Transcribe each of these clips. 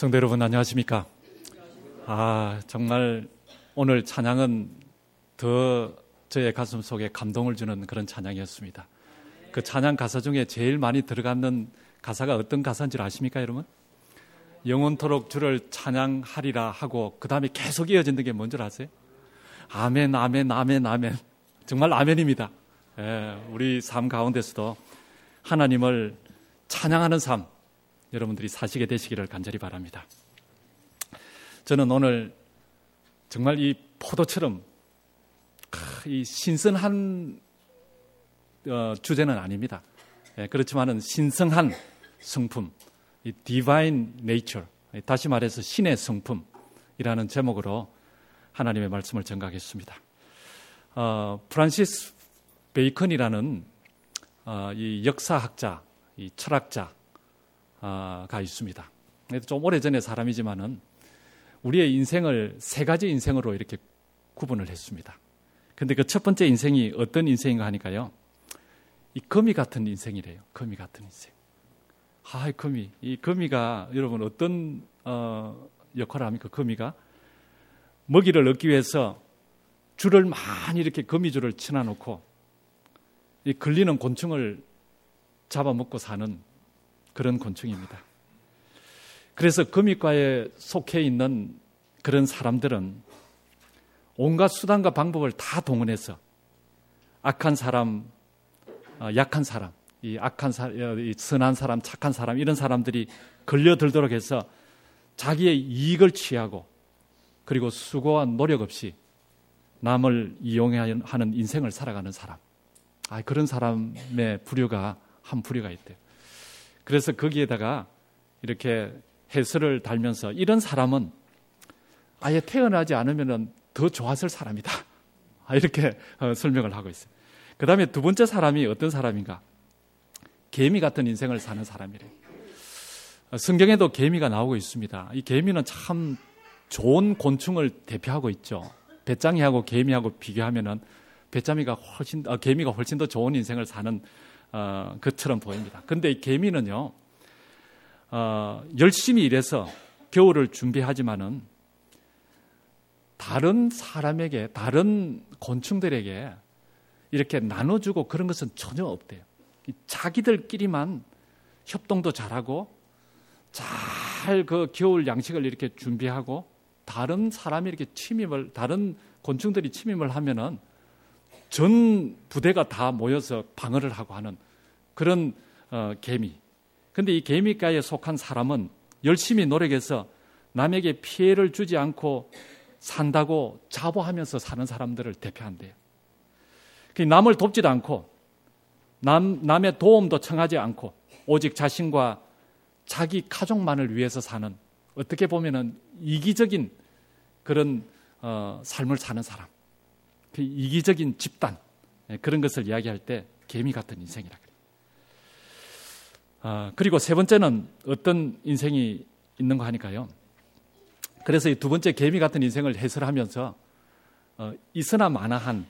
성도 여러분 안녕하십니까? 정말 오늘 찬양은 더 저의 가슴 속에 감동을 주는 그런 찬양이었습니다. 그 찬양 가사 중에 제일 많이 들어가는 가사가 어떤 가사인 줄 아십니까, 여러분? 영원토록 주를 찬양하리라 하고 그 다음에 계속 이어지는 게 뭔 줄 아세요? 아멘, 아멘, 아멘, 아멘. 정말 아멘입니다. 우리 삶 가운데서도 하나님을 찬양하는 삶 여러분들이 사시게 되시기를 간절히 바랍니다. 저는 오늘 정말 이 포도처럼 이 신선한 주제는 아닙니다. 그렇지만은 신성한 성품, 이 Divine Nature, 다시 말해서 신의 성품이라는 제목으로 하나님의 말씀을 전가하겠습니다. 프란시스 베이컨이라는 이 역사학자, 이 철학자가 있습니다. 좀 오래전의 사람이지만은 우리의 인생을 세 가지 인생으로 이렇게 구분을 했습니다. 근데 그 첫 번째 인생이 어떤 인생인가 하니까요. 이 거미 같은 인생이래요. 거미 같은 인생. 거미. 이 거미가 여러분 어떤 역할을 합니까? 거미가 먹이를 얻기 위해서 줄을 많이 이렇게 거미줄을 쳐놔놓고 이 걸리는 곤충을 잡아먹고 사는 그런 곤충입니다. 그래서 거미과에 속해 있는 그런 사람들은 온갖 수단과 방법을 다 동원해서 악한 사람, 약한 사람, 이 선한 사람, 착한 사람 이런 사람들이 걸려들도록 해서 자기의 이익을 취하고 그리고 수고와 노력 없이 남을 이용하는 인생을 살아가는 사람. 그런 사람의 부류가 한 부류가 있대요. 그래서 거기에다가 이렇게 해설을 달면서 이런 사람은 아예 태어나지 않으면 더 좋았을 사람이다. 이렇게 설명을 하고 있어요. 그 다음에 두 번째 사람이 어떤 사람인가? 개미 같은 인생을 사는 사람이래요. 성경에도 개미가 나오고 있습니다. 이 개미는 참 좋은 곤충을 대표하고 있죠. 배짱이하고 개미하고 비교하면은 개미가 훨씬 더 좋은 인생을 사는 것처럼 보입니다. 근데 이 개미는요, 열심히 일해서 겨울을 준비하지만은 다른 사람에게, 다른 곤충들에게 이렇게 나눠주고 그런 것은 전혀 없대요. 자기들끼리만 협동도 잘하고 잘 그 겨울 양식을 이렇게 준비하고 다른 사람이 이렇게 다른 곤충들이 침입을 하면은 전 부대가 다 모여서 방어를 하고 하는 그런 개미. 근데 이 개미과에 속한 사람은 열심히 노력해서 남에게 피해를 주지 않고 산다고 자부하면서 사는 사람들을 대표한대요. 남을 돕지도 않고 남의 도움도 청하지 않고 오직 자신과 자기 가족만을 위해서 사는 어떻게 보면은 이기적인 그런 삶을 사는 사람. 그 이기적인 집단 그런 것을 이야기할 때 개미 같은 인생이라 그래요. 그리고 세 번째는 어떤 인생이 있는가 하니까요. 그래서 이 두 번째 개미 같은 인생을 해설하면서 있으나 마나한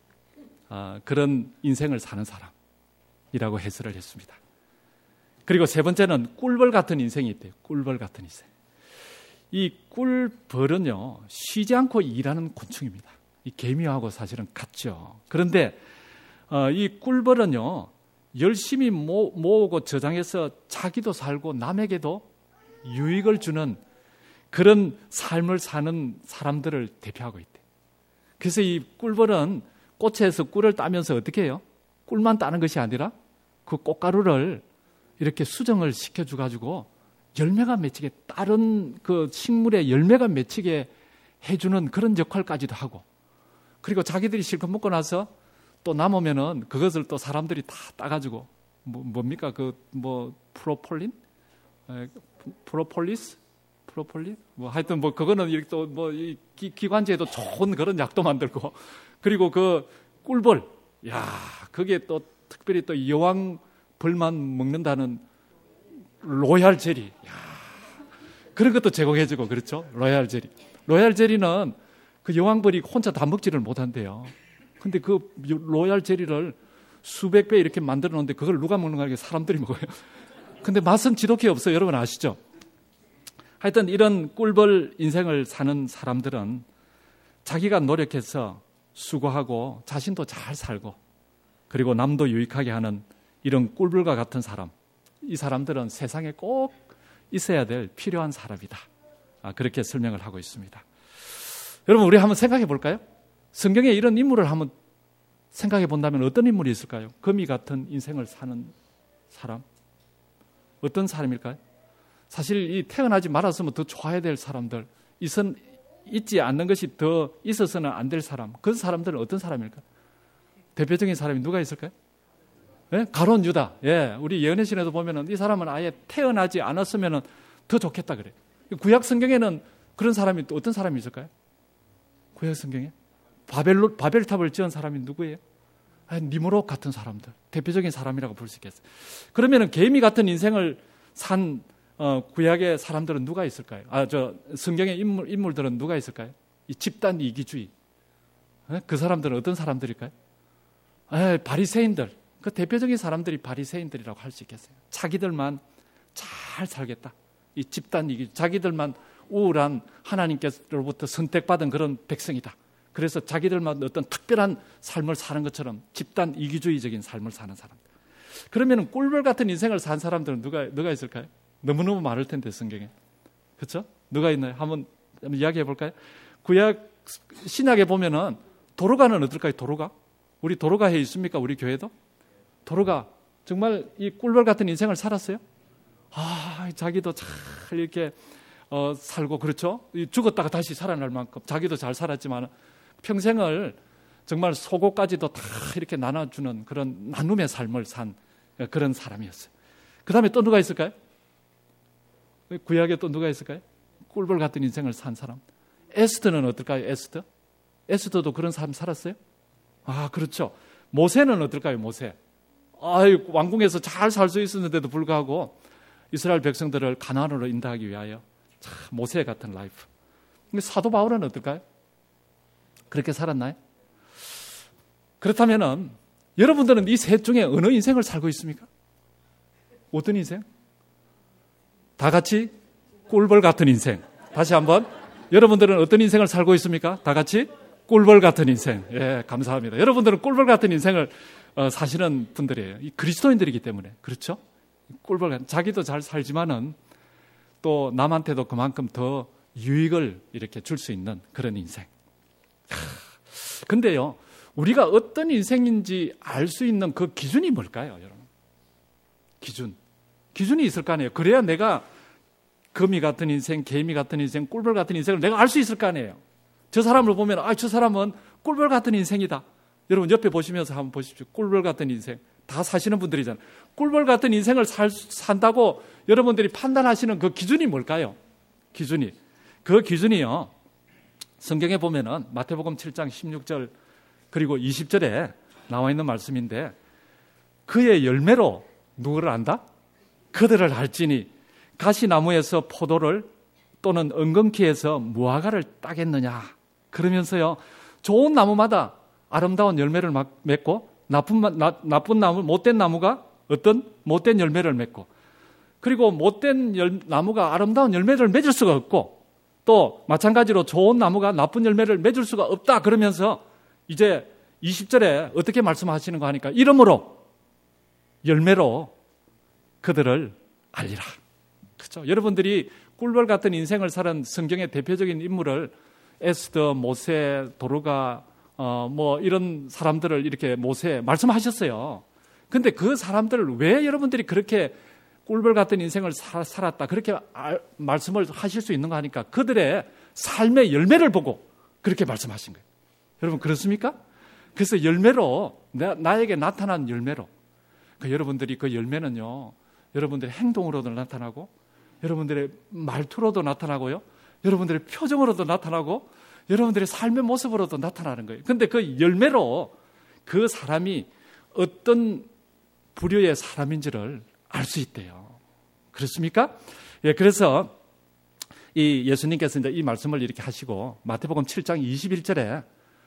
그런 인생을 사는 사람이라고 해설을 했습니다. 그리고 세 번째는 꿀벌 같은 인생이 있대요. 꿀벌 같은 인생. 이 꿀벌은요, 쉬지 않고 일하는 곤충입니다. 이 개미하고 사실은 같죠. 그런데 이 꿀벌은요, 열심히 모으고 저장해서 자기도 살고 남에게도 유익을 주는 그런 삶을 사는 사람들을 대표하고 있대요. 그래서 이 꿀벌은 꽃에서 꿀을 따면서 어떻게 해요? 꿀만 따는 것이 아니라 그 꽃가루를 이렇게 수정을 시켜줘가지고 열매가 맺히게, 다른 그 식물의 열매가 맺히게 해주는 그런 역할까지도 하고, 그리고 자기들이 실컷 먹고 나서 또 남으면은 그것을 또 사람들이 다 따가지고 뭡니까? 프로폴린? 프로폴리스? 하여튼 그거는 이렇게 또 기관지에도 좋은 그런 약도 만들고, 그리고 그 꿀벌, 그게 또 특별히 또 여왕 벌만 먹는다는 로얄 제리, 그런 것도 제공해주고 그렇죠. 로얄 제리는 그 여왕벌이 혼자 다 먹지를 못한대요. 근데 그 로얄 제리를 수백 배 이렇게 만들어 놓는데 그걸 누가 먹는 거야? 사람들이 먹어요. 근데 맛은 지독히 없어요. 여러분 아시죠? 하여튼 이런 꿀벌 인생을 사는 사람들은 자기가 노력해서 수고하고 자신도 잘 살고 그리고 남도 유익하게 하는 이런 꿀벌과 같은 사람, 이 사람들은 세상에 꼭 있어야 될 필요한 사람이다. 그렇게 설명을 하고 있습니다. 여러분, 우리 한번 생각해 볼까요? 성경에 이런 인물을 한번 생각해 본다면 어떤 인물이 있을까요? 거미 같은 인생을 사는 사람, 어떤 사람일까요? 사실 이 태어나지 말았으면 더 좋아야 될 사람들, 있지 않는 것이 더 있어서는 안 될 사람, 그 사람들은 어떤 사람일까요? 대표적인 사람이 누가 있을까요? 예? 가룟 유다. 예, 우리 예언의 신에도 보면은 이 사람은 아예 태어나지 않았으면은 더 좋겠다 그래. 구약 성경에는 그런 사람이 또 어떤 사람이 있을까요? 구약 성경에 바벨탑을 지은 사람이 누구예요? 니므롯 같은 사람들, 대표적인 사람이라고 볼 수 있겠어요. 그러면은 개미 같은 인생을 산 구약의 사람들은 누가 있을까요? 성경의 인물들은 누가 있을까요? 이 집단 이기주의. 그 사람들은 어떤 사람들일까요? 바리새인들. 그 대표적인 사람들이 바리새인들이라고 할 수 있겠어요. 자기들만 잘 살겠다. 이 집단 이기주의. 자기들만 우월한 하나님께로부터 선택받은 그런 백성이다. 그래서 자기들만 어떤 특별한 삶을 사는 것처럼 집단 이기주의적인 삶을 사는 사람들. 그러면 꿀벌 같은 인생을 산 사람들은 누가 있을까요? 너무너무 많을 텐데 성경에. 그렇죠? 누가 있나요? 한번 이야기해 볼까요? 구약 신약에 보면은 도로가는 어떨까요? 도로가? 우리 도로가에 있습니까? 우리 교회도? 도로가 정말 이 꿀벌 같은 인생을 살았어요? 자기도 잘 이렇게 살고 그렇죠? 죽었다가 다시 살아날 만큼 자기도 잘 살았지만 평생을 정말 속옷까지도 다 이렇게 나눠주는 그런 나눔의 삶을 산 그런 사람이었어요. 그 다음에 또 누가 있을까요? 구약에 또 누가 있을까요? 꿀벌 같은 인생을 산 사람. 에스더는 어떨까요? 에스더도 그런 삶 살았어요? 그렇죠. 모세는 어떨까요? 모세. 왕궁에서 잘 살 수 있었는데도 불구하고 이스라엘 백성들을 가나안으로 인도하기 위하여 참 모세 같은 라이프. 근데 사도 바울은 어떨까요? 그렇게 살았나요? 그렇다면은 여러분들은 이 셋 중에 어느 인생을 살고 있습니까? 어떤 인생? 다 같이 꿀벌 같은 인생. 다시 한번. 여러분들은 어떤 인생을 살고 있습니까? 다 같이 꿀벌 같은 인생. 예, 감사합니다. 여러분들은 꿀벌 같은 인생을 사시는 분들이에요. 이 그리스도인들이기 때문에. 그렇죠? 꿀벌 같은. 자기도 잘 살지만은 또 남한테도 그만큼 더 유익을 이렇게 줄 수 있는 그런 인생. 근데요, 우리가 어떤 인생인지 알 수 있는 그 기준이 뭘까요, 여러분? 기준이 있을 거 아니에요. 그래야 내가 거미 같은 인생, 개미 같은 인생, 꿀벌 같은 인생을 내가 알 수 있을 거 아니에요. 저 사람을 보면 저 사람은 꿀벌 같은 인생이다. 여러분 옆에 보시면서 한번 보십시오. 꿀벌 같은 인생. 다 사시는 분들이잖아요. 꿀벌 같은 인생을 산다고 여러분들이 판단하시는 그 기준이 뭘까요? 그 기준이요. 성경에 보면은 마태복음 7장 16절 그리고 20절에 나와 있는 말씀인데 그의 열매로 누구를 안다? 그들을 알지니 가시나무에서 포도를 또는 은근키에서 무화과를 따겠느냐. 그러면서요. 좋은 나무마다 아름다운 열매를 맺고 나쁜 나무, 못된 나무가 어떤 못된 열매를 맺고 그리고 못된 나무가 아름다운 열매를 맺을 수가 없고 또 마찬가지로 좋은 나무가 나쁜 열매를 맺을 수가 없다. 그러면서 이제 20절에 어떻게 말씀하시는 거 하니까 이러므로 열매로 그들을 알리라. 그렇죠? 여러분들이 꿀벌 같은 인생을 살은 성경의 대표적인 인물을 에스더, 모세, 도로가 이런 사람들을 이렇게 모세 말씀하셨어요. 근데 그 사람들을 왜 여러분들이 그렇게 꿀벌 같은 인생을 살았다 그렇게 말씀을 하실 수 있는가 하니까 그들의 삶의 열매를 보고 그렇게 말씀하신 거예요. 여러분 그렇습니까? 그래서 열매로 나에게 나타난 열매로 여러분들이 그 열매는요. 여러분들의 행동으로도 나타나고 여러분들의 말투로도 나타나고요. 여러분들의 표정으로도 나타나고 여러분들의 삶의 모습으로도 나타나는 거예요. 그런데 그 열매로 그 사람이 어떤 부류의 사람인지를 알 수 있대요. 그렇습니까? 예, 그래서 이 예수님께서 이제 이 말씀을 이렇게 하시고 마태복음 7장 21절에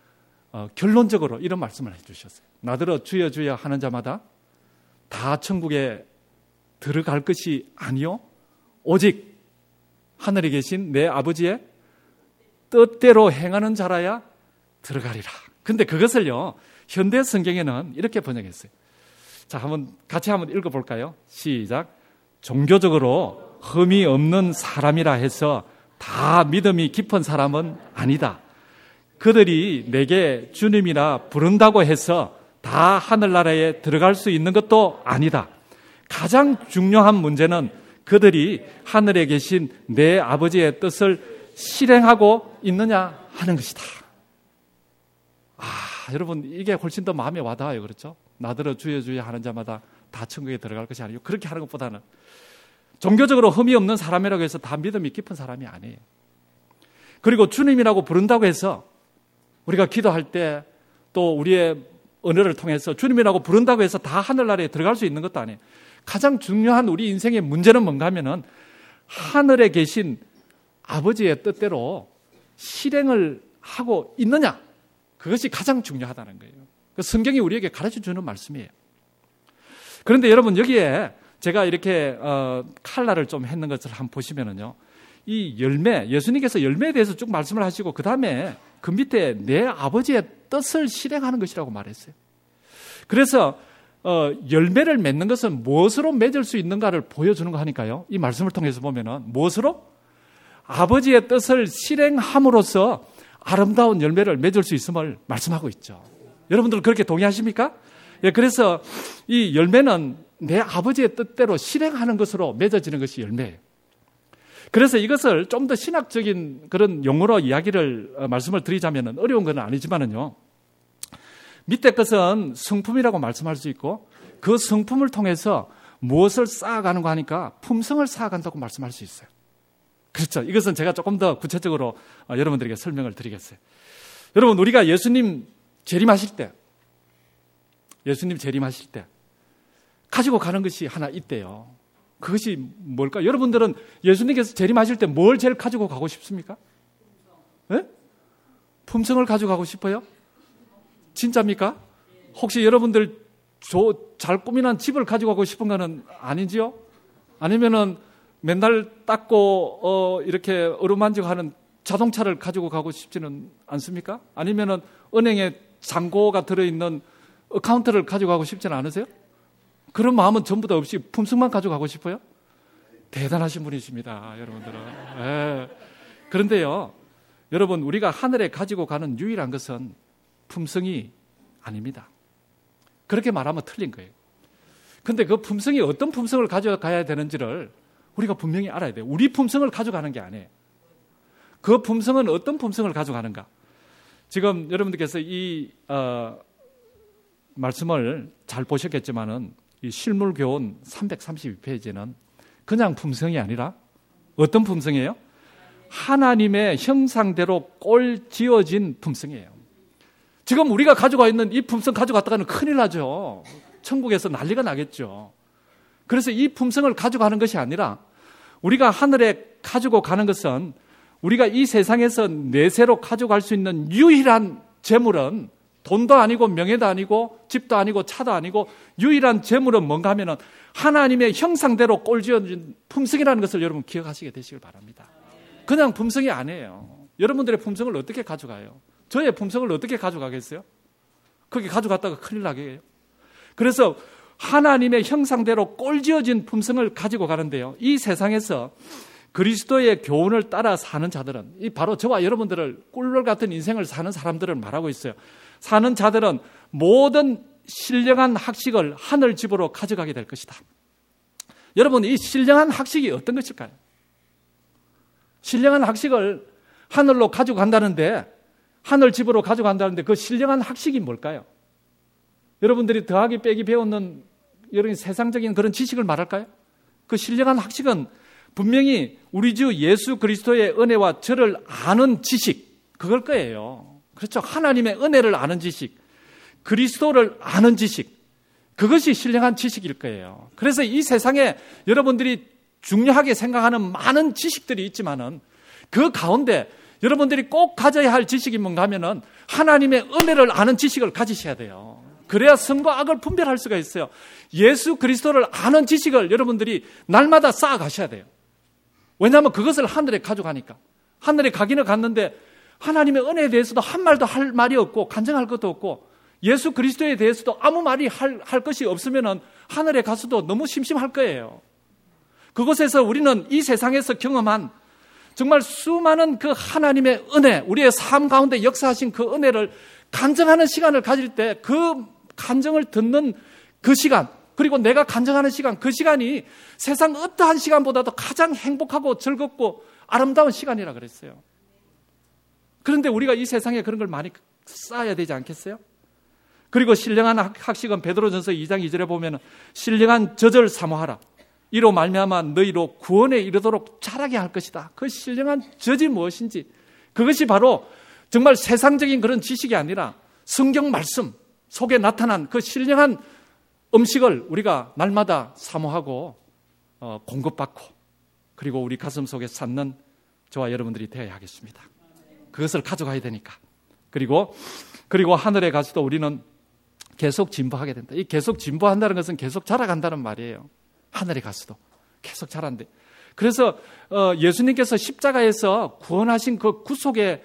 결론적으로 이런 말씀을 해주셨어요. 나더러 주여 주여 하는 자마다 다 천국에 들어갈 것이 아니요 오직 하늘에 계신 내 아버지의 뜻대로 행하는 자라야 들어가리라. 근데 그것을요, 현대 성경에는 이렇게 번역했어요. 자, 같이 한번 읽어볼까요? 시작. 종교적으로 흠이 없는 사람이라 해서 다 믿음이 깊은 사람은 아니다. 그들이 내게 주님이라 부른다고 해서 다 하늘나라에 들어갈 수 있는 것도 아니다. 가장 중요한 문제는 그들이 하늘에 계신 내 아버지의 뜻을 실행하고 있느냐 하는 것이다. 여러분, 이게 훨씬 더 마음에 와닿아요. 그렇죠? 나더러 주여 주여 하는 자마다 다 천국에 들어갈 것이 아니고, 그렇게 하는 것보다는 종교적으로 흠이 없는 사람이라고 해서 다 믿음이 깊은 사람이 아니에요. 그리고 주님이라고 부른다고 해서 우리가 기도할 때 또 우리의 언어를 통해서 주님이라고 부른다고 해서 다 하늘나라에 들어갈 수 있는 것도 아니에요. 가장 중요한 우리 인생의 문제는 뭔가 하면은 하늘에 계신 아버지의 뜻대로 실행을 하고 있느냐, 그것이 가장 중요하다는 거예요. 성경이 우리에게 가르쳐주는 말씀이에요. 그런데 여러분, 여기에 제가 이렇게 칼라를 좀 했는 것을 한번 보시면은요, 이 열매, 예수님께서 열매에 대해서 쭉 말씀을 하시고 그 다음에 그 밑에 내 아버지의 뜻을 실행하는 것이라고 말했어요. 그래서 열매를 맺는 것은 무엇으로 맺을 수 있는가를 보여주는 거 하니까요, 이 말씀을 통해서 보면은 무엇으로? 아버지의 뜻을 실행함으로써 아름다운 열매를 맺을 수 있음을 말씀하고 있죠. 여러분들 그렇게 동의하십니까? 예, 그래서 이 열매는 내 아버지의 뜻대로 실행하는 것으로 맺어지는 것이 열매예요. 그래서 이것을 좀 더 신학적인 그런 용어로 말씀을 드리자면 어려운 건 아니지만은요, 밑에 것은 성품이라고 말씀할 수 있고, 그 성품을 통해서 무엇을 쌓아가는 거 하니까 품성을 쌓아간다고 말씀할 수 있어요. 그렇죠. 이것은 제가 조금 더 구체적으로 여러분들에게 설명을 드리겠어요. 여러분, 우리가 예수님 재림하실 때 가지고 가는 것이 하나 있대요. 그것이 뭘까? 여러분들은 예수님께서 재림하실 때 뭘 제일 가지고 가고 싶습니까? 네? 품성을 가지고 가고 싶어요? 진짜입니까? 혹시 여러분들 잘 꾸미난 집을 가지고 가고 싶은 거는 아닌지요? 아니면은 맨날 닦고 이렇게 어루만지고 하는 자동차를 가지고 가고 싶지는 않습니까? 아니면은 은행에 잔고가 들어있는 어카운트를 가지고 가고 싶지는 않으세요? 그런 마음은 전부 다 없이 품성만 가지고 가고 싶어요? 대단하신 분이십니다, 여러분들은. 네. 그런데요, 여러분, 우리가 하늘에 가지고 가는 유일한 것은 품성이 아닙니다. 그렇게 말하면 틀린 거예요. 근데 그 품성이 어떤 품성을 가져가야 되는지를 우리가 분명히 알아야 돼요. 우리 품성을 가져가는 게 아니에요. 그 품성은 어떤 품성을 가져가는가? 지금 여러분들께서 이 말씀을 잘 보셨겠지만은 이 실물교훈 332페이지는 그냥 품성이 아니라 어떤 품성이에요? 하나님의 형상대로 꼴 지어진 품성이에요. 지금 우리가 가지고 있는 이 품성 가져갔다가는 큰일 나죠. 천국에서 난리가 나겠죠. 그래서 이 품성을 가져가는 것이 아니라 우리가 하늘에 가지고 가는 것은 우리가 이 세상에서 내세로 가져갈 수 있는 유일한 재물은 돈도 아니고 명예도 아니고 집도 아니고 차도 아니고 유일한 재물은 뭔가 하면은 하나님의 형상대로 꼴지어진 품성이라는 것을 여러분 기억하시게 되시길 바랍니다. 그냥 품성이 아니에요. 여러분들의 품성을 어떻게 가져가요? 저의 품성을 어떻게 가져가겠어요? 그렇게 가져갔다가 큰일 나게 해요. 그래서 하나님의 형상대로 꼴지어진 품성을 가지고 가는데요, 이 세상에서 그리스도의 교훈을 따라 사는 자들은, 이 바로 저와 여러분들을 꿀벌 같은 인생을 사는 사람들을 말하고 있어요. 사는 자들은 모든 신령한 학식을 하늘 집으로 가져가게 될 것이다. 여러분, 이 신령한 학식이 어떤 것일까요? 신령한 학식을 하늘로 가져간다는데, 하늘 집으로 가져간다는데 그 신령한 학식이 뭘까요? 여러분들이 더하기 빼기 배우는 여러 세상적인 그런 지식을 말할까요? 그 신령한 학식은 분명히 우리 주 예수 그리스도의 은혜와 저를 아는 지식, 그걸 거예요. 그렇죠. 하나님의 은혜를 아는 지식, 그리스도를 아는 지식, 그것이 신령한 지식일 거예요. 그래서 이 세상에 여러분들이 중요하게 생각하는 많은 지식들이 있지만은 그 가운데 여러분들이 꼭 가져야 할 지식이 뭔가 하면은 하나님의 은혜를 아는 지식을 가지셔야 돼요. 그래야 선과 악을 분별할 수가 있어요. 예수 그리스도를 아는 지식을 여러분들이 날마다 쌓아가셔야 돼요. 왜냐하면 그것을 하늘에 가져가니까. 하늘에 가기는 갔는데 하나님의 은혜에 대해서도 한 말도 할 말이 없고 간증할 것도 없고 예수 그리스도에 대해서도 아무 말이 할 것이 없으면 하늘에 가서도 너무 심심할 거예요. 그곳에서 우리는 이 세상에서 경험한 정말 수많은 그 하나님의 은혜, 우리의 삶 가운데 역사하신 그 은혜를 간증하는 시간을 가질 때 그 간증을 듣는 그 시간, 그리고 내가 간증하는 시간, 그 시간이 세상 어떠한 시간보다도 가장 행복하고 즐겁고 아름다운 시간이라 그랬어요. 그런데 우리가 이 세상에 그런 걸 많이 쌓아야 되지 않겠어요? 그리고 신령한 학식은 베드로전서 2장 2절에 보면 신령한 젖을 사모하라. 이로 말미암아 너희로 구원에 이르도록 자라게 할 것이다. 그 신령한 젖이 무엇인지, 그것이 바로 정말 세상적인 그런 지식이 아니라 성경 말씀 속에 나타난 그 신령한 음식을 우리가 날마다 사모하고 공급받고 그리고 우리 가슴 속에 쌓는 저와 여러분들이 되어야 하겠습니다. 그것을 가져가야 되니까. 그리고 하늘에 가서도 우리는 계속 진보하게 된다. 이 계속 진보한다는 것은 계속 자라간다는 말이에요. 하늘에 가서도 계속 자란대. 그래서 예수님께서 십자가에서 구원하신 그 구속의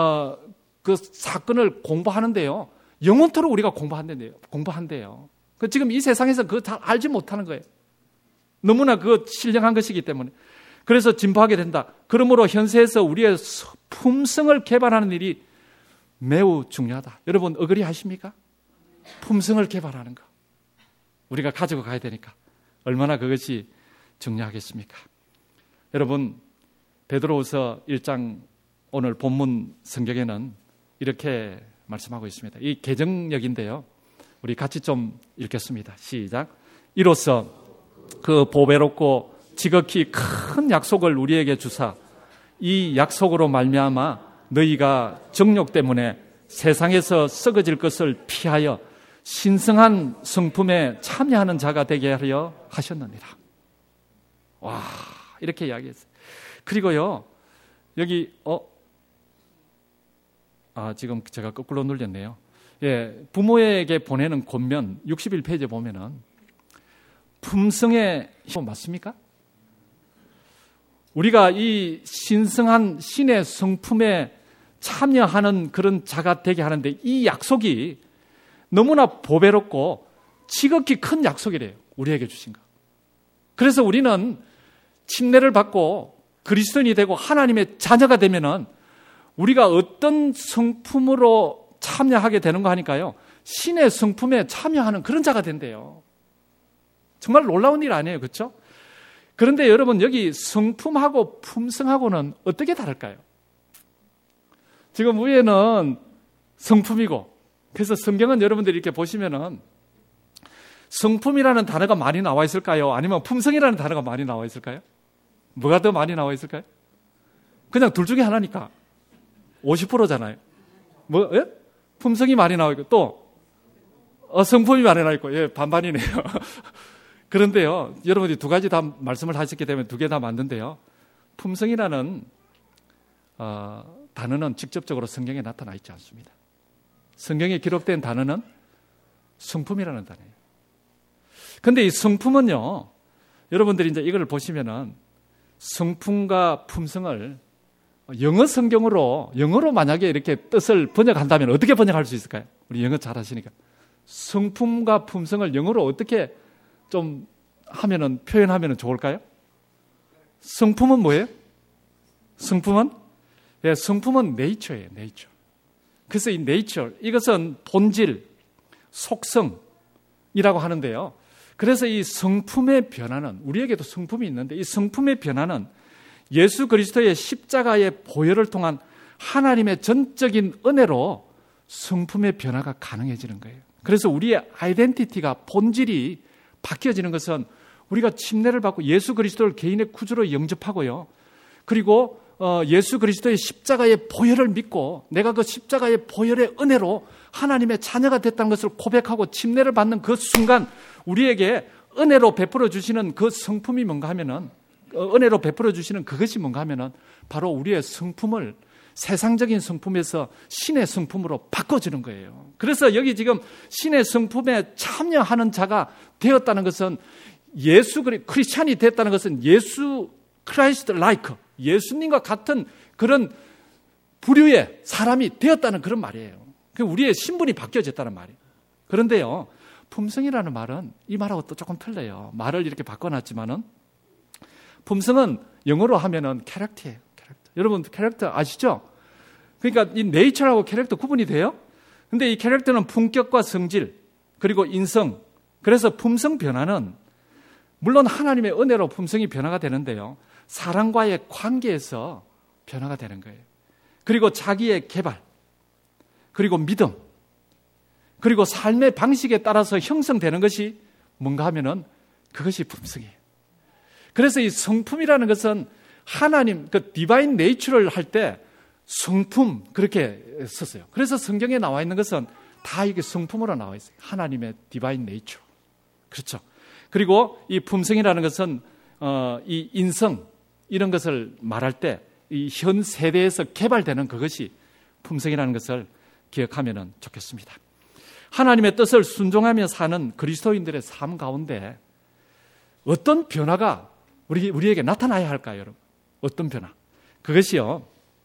그 사건을 공부하는데요. 영원토록 우리가 공부한대요. 지금 이 세상에서 그거 잘 알지 못하는 거예요. 너무나 그 신령한 것이기 때문에. 그래서 진보하게 된다. 그러므로 현세에서 우리의 품성을 개발하는 일이 매우 중요하다. 여러분 어그리 하십니까? 품성을 개발하는 거. 우리가 가지고 가야 되니까. 얼마나 그것이 중요하겠습니까? 여러분, 베드로후서 1장 오늘 본문 성경에는 이렇게 말씀하고 있습니다. 이 개정역인데요. 우리 같이 좀 읽겠습니다. 시작. 이로써 그 보배롭고 지극히 큰 약속을 우리에게 주사 이 약속으로 말미암아 너희가 정욕 때문에 세상에서 썩어질 것을 피하여 신성한 성품에 참여하는 자가 되게 하려 하셨느니라. 와, 이렇게 이야기했어요. 그리고요, 여기 지금 제가 거꾸로 눌렸네요. 예, 부모에게 보내는 권면 61페이지에 보면은 품성의 힘 맞습니까? 우리가 이 신성한 신의 성품에 참여하는 그런 자가 되게 하는데 이 약속이 너무나 보배롭고 지극히 큰 약속이래요. 우리에게 주신 것. 그래서 우리는 침례를 받고 그리스도인이 되고 하나님의 자녀가 되면은 우리가 어떤 성품으로 참여하게 되는 거 하니까요. 신의 성품에 참여하는 그런 자가 된대요. 정말 놀라운 일 아니에요. 그렇죠? 그런데 여러분 여기 성품하고 품성하고는 어떻게 다를까요? 지금 위에는 성품이고 그래서 성경은 여러분들이 이렇게 보시면은 성품이라는 단어가 많이 나와 있을까요? 아니면 품성이라는 단어가 많이 나와 있을까요? 뭐가 더 많이 나와 있을까요? 그냥 둘 중에 하나니까 50%잖아요. 예? 품성이 많이 나와 있고 또 성품이 많이 나와 있고 예, 반반이네요. 그런데요, 여러분이 두 가지 다 말씀을 하셨기 때문에 두 개 다 맞는데요. 품성이라는 단어는 직접적으로 성경에 나타나 있지 않습니다. 성경에 기록된 단어는 성품이라는 단어예요. 그런데 이 성품은요, 여러분들이 이제 이걸 보시면은 성품과 품성을 영어로 만약에 이렇게 뜻을 번역한다면 어떻게 번역할 수 있을까요? 우리 영어 잘하시니까. 성품과 품성을 영어로 어떻게 좀 표현하면은 좋을까요? 성품은 뭐예요? 성품은 네이처예요, 네이처. 그래서 이 네이처, 이것은 본질, 속성이라고 하는데요. 그래서 이 성품의 변화는, 우리에게도 성품이 있는데 이 성품의 변화는 예수 그리스도의 십자가의 보혈을 통한 하나님의 전적인 은혜로 성품의 변화가 가능해지는 거예요. 그래서 우리의 아이덴티티가, 본질이 바뀌어지는 것은 우리가 침례를 받고 예수 그리스도를 개인의 구주로 영접하고요. 그리고 예수 그리스도의 십자가의 보혈을 믿고 내가 그 십자가의 보혈의 은혜로 하나님의 자녀가 됐다는 것을 고백하고 침례를 받는 그 순간 우리에게 은혜로 베풀어 주시는 그 성품이 뭔가 하면은, 은혜로 베풀어 주시는 그것이 뭔가 하면은 바로 우리의 성품을 세상적인 성품에서 신의 성품으로 바꿔주는 거예요. 그래서 여기 지금 신의 성품에 참여하는 자가 되었다는 것은 크리스찬이 됐다는 것은 예수 Christ like, 예수님과 같은 그런 부류의 사람이 되었다는 그런 말이에요. 우리의 신분이 바뀌어졌다는 말이에요. 그런데요, 품성이라는 말은 이 말하고 또 조금 틀려요. 말을 이렇게 바꿔놨지만은 품성은 영어로 하면은 캐릭터예요. 캐릭터. 여러분 캐릭터 아시죠? 그러니까 이 네이처하고 캐릭터 구분이 돼요? 근데 이 캐릭터는 품격과 성질, 그리고 인성. 그래서 품성 변화는 물론 하나님의 은혜로 품성이 변화가 되는데요. 사람과의 관계에서 변화가 되는 거예요. 그리고 자기의 개발, 그리고 믿음, 그리고 삶의 방식에 따라서 형성되는 것이 뭔가 하면은 그것이 품성이에요. 그래서 이 성품이라는 것은 하나님, 그 디바인 네이처를 할 때 성품 그렇게 썼어요. 그래서 성경에 나와 있는 것은 다 이게 성품으로 나와 있어요. 하나님의 디바인 네이처. 그렇죠. 그리고 이 품성이라는 것은 이 인성 이런 것을 말할 때 이 현 세대에서 개발되는 그것이 품성이라는 것을 기억하면 좋겠습니다. 하나님의 뜻을 순종하며 사는 그리스도인들의 삶 가운데 어떤 변화가 우리에게 나타나야 할까요, 여러분? 어떤 변화? 그것이요.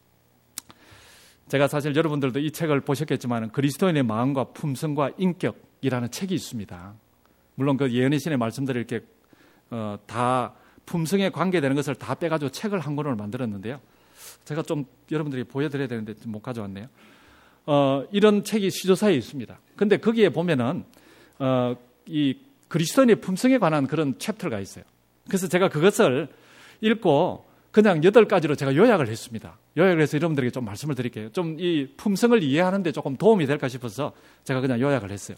제가 사실 여러분들도 이 책을 보셨겠지만 그리스도인의 마음과 품성과 인격이라는 책이 있습니다. 물론 그 예언의 신의 말씀들을 이렇게 다 품성에 관계되는 것을 다 빼가지고 책을 한 권을 만들었는데요. 제가 좀 여러분들이 보여드려야 되는데 못 가져왔네요. 이런 책이 시조사에 있습니다. 근데 거기에 보면은 이 그리스도인의 품성에 관한 그런 챕터가 있어요. 그래서 제가 그것을 읽고 그냥 8가지로 제가 요약을 했습니다. 요약을 해서 여러분들에게 좀 말씀을 드릴게요. 좀 이 품성을 이해하는데 조금 도움이 될까 싶어서 제가 그냥 요약을 했어요.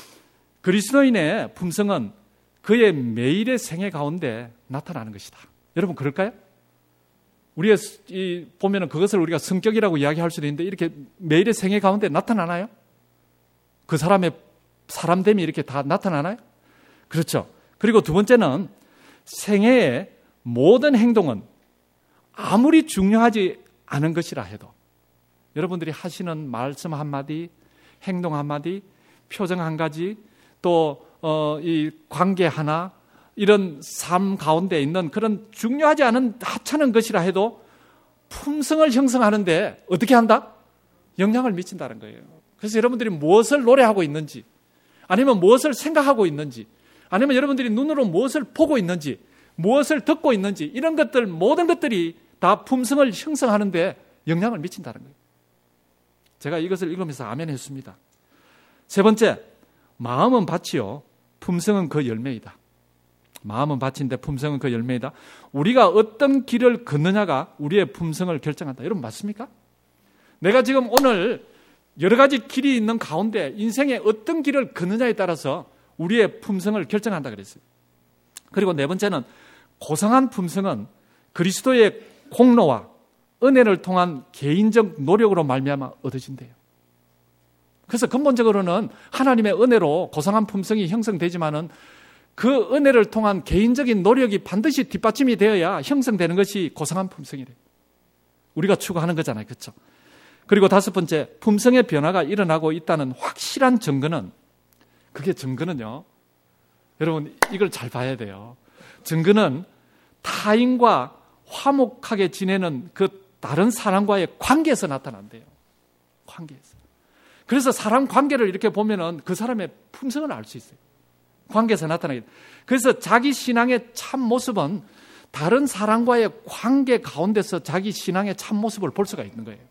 그리스도인의 품성은 그의 매일의 생애 가운데 나타나는 것이다. 여러분 그럴까요? 우리가 보면은 그것을 우리가 성격이라고 이야기할 수도 있는데 이렇게 매일의 생애 가운데 나타나나요? 그 사람의 사람됨이 이렇게 다 나타나나요? 그렇죠. 그리고 두 번째는 생애의 모든 행동은 아무리 중요하지 않은 것이라 해도 여러분들이 하시는 말씀 한마디, 행동 한마디, 표정 한 가지, 또 이 관계 하나, 이런 삶 가운데 있는 그런 중요하지 않은 하찮은 것이라 해도 품성을 형성하는데 어떻게 한다? 영향을 미친다는 거예요. 그래서 여러분들이 무엇을 노래하고 있는지, 아니면 무엇을 생각하고 있는지, 아니면 여러분들이 눈으로 무엇을 보고 있는지, 무엇을 듣고 있는지, 이런 것들, 모든 것들이 다 품성을 형성하는데 영향을 미친다는 거예요. 제가 이것을 읽으면서 아멘 했습니다. 세 번째, 마음은 밭이요, 품성은 그 열매이다. 마음은 밭인데 품성은 그 열매이다. 우리가 어떤 길을 걷느냐가 우리의 품성을 결정한다. 여러분 맞습니까? 내가 지금 오늘 여러 가지 길이 있는 가운데 인생의 어떤 길을 걷느냐에 따라서 우리의 품성을 결정한다 그랬어요. 그리고 네 번째는 고상한 품성은 그리스도의 공로와 은혜를 통한 개인적 노력으로 말미암아 얻어진대요. 그래서 근본적으로는 하나님의 은혜로 고상한 품성이 형성되지만은 그 은혜를 통한 개인적인 노력이 반드시 뒷받침이 되어야 형성되는 것이 고상한 품성이래요. 우리가 추구하는 거잖아요. 그렇죠? 그리고 다섯 번째, 품성의 변화가 일어나고 있다는 확실한 증거는, 그게 증거는요, 여러분 이걸 잘 봐야 돼요. 증거는 타인과 화목하게 지내는 그 다른 사람과의 관계에서 나타난대요. 관계에서. 그래서 사람 관계를 이렇게 보면은 그 사람의 품성을 알 수 있어요. 관계에서 나타나게. 그래서 자기 신앙의 참 모습은 다른 사람과의 관계 가운데서 자기 신앙의 참 모습을 볼 수가 있는 거예요.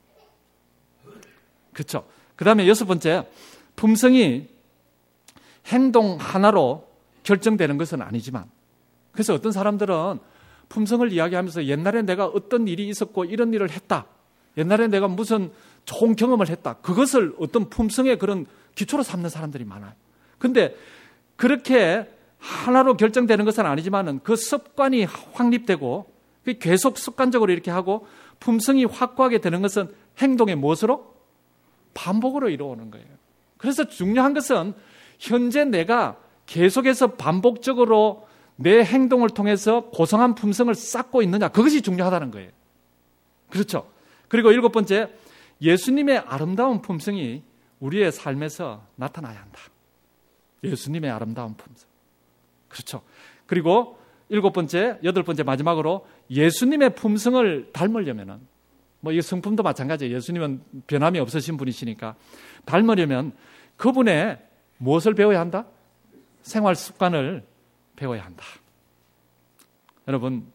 그렇죠? 그 다음에 여섯 번째, 품성이 행동 하나로 결정되는 것은 아니지만, 그래서 어떤 사람들은 품성을 이야기하면서 옛날에 내가 어떤 일이 있었고 이런 일을 했다, 옛날에 내가 무슨 좋은 경험을 했다, 그것을 어떤 품성의 그런 기초로 삼는 사람들이 많아요. 근데 그렇게 하나로 결정되는 것은 아니지만 그 습관이 확립되고 계속 습관적으로 이렇게 하고 품성이 확고하게 되는 것은 행동의 무엇으로? 반복으로 이루어오는 거예요. 그래서 중요한 것은 현재 내가 계속해서 반복적으로 내 행동을 통해서 고상한 품성을 쌓고 있느냐, 그것이 중요하다는 거예요. 그렇죠? 그리고 일곱 번째, 예수님의 아름다운 품성이 우리의 삶에서 나타나야 한다. 예수님의 아름다운 품성. 그렇죠. 그리고 7번째, 8번째 마지막으로 예수님의 품성을 닮으려면은 이 성품도 마찬가지예요. 예수님은 변함이 없으신 분이시니까 닮으려면 그분의 무엇을 배워야 한다? 생활 습관을 배워야 한다. 여러분,